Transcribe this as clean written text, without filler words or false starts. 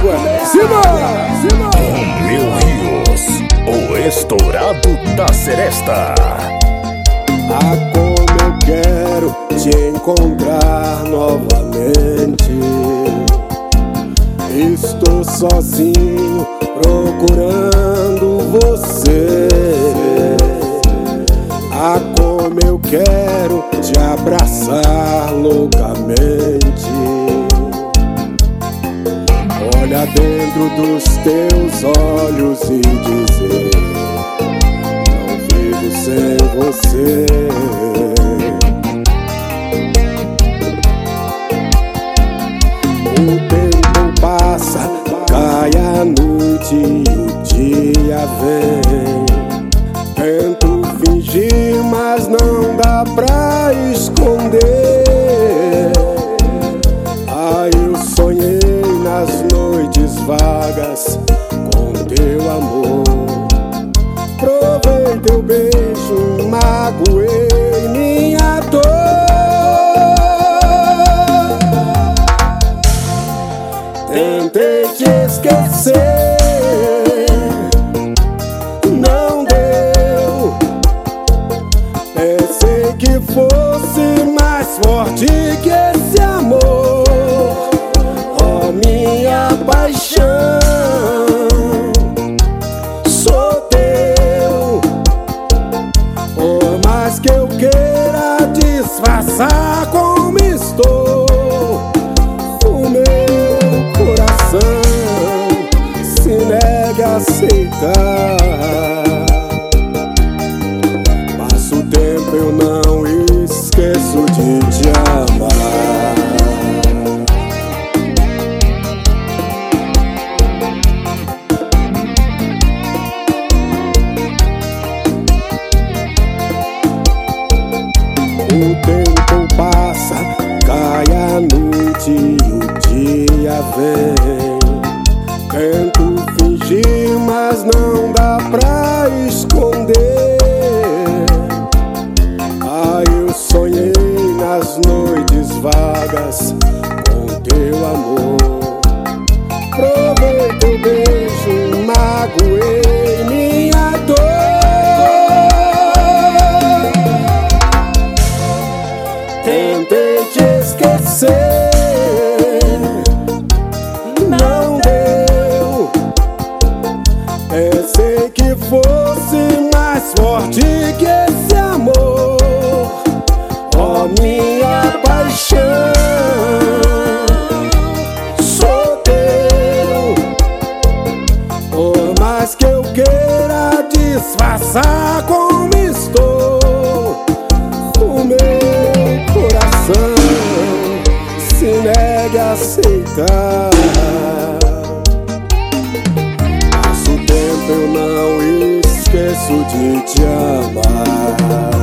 Romeu Rios, o estourado da Seresta. Ah, como eu quero te encontrar novamente. Estou sozinho procurando você. Ah, como eu quero te abraçar loucamente. Olhar dentro dos teus olhos e dizer: não vivo sem você. O tempo passa, cai a noite e o dia vem. Tento fingir, mas não dá pra esconder. Ah, eu sonhei nas noites vagas com teu amor. Provei teu beijo, magoei minha dor. Tentei te esquecer, não deu. Pensei que fosse mais forte que esse amor. Oh, minha paixão, sou teu. Por mais que eu queira disfarçar como estou, o meu coração se nega a aceitar. Passa o tempo, eu não esqueço de te amar. O tempo passa, cai a noite e o dia vem. Tento fingir, mas não dá pra esconder. Ah, eu sonhei nas noites vagas com teu amor. Provei teu beijo, magoei minha dor. Tentei te esquecer, não deu. Pensei que fosse mais forte que esse amor. Oh, minha paixão, sou teu. Por mais que eu queira disfarçar como estou, o meu coração se nega a aceitar. Passa o tempo, eu não esqueço de te amar.